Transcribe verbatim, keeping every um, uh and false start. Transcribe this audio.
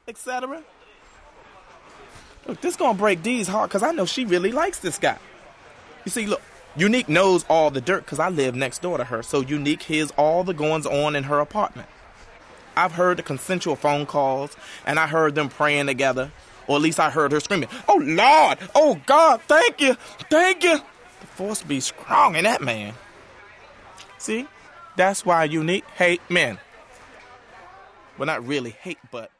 et cetera. Look, this gonna break Dee's heart because I know she really likes this guy. You see, look, Unique knows all the dirt because I live next door to her, so Unique hears all the goings-on in her apartment. I've heard the consensual phone calls, and I heard them praying together, or at least I heard her screaming, "Oh, Lord! Oh, God, thank you! Thank you!" The force be strong in that man. See? That's why Unique hate men. Well, not really hate, but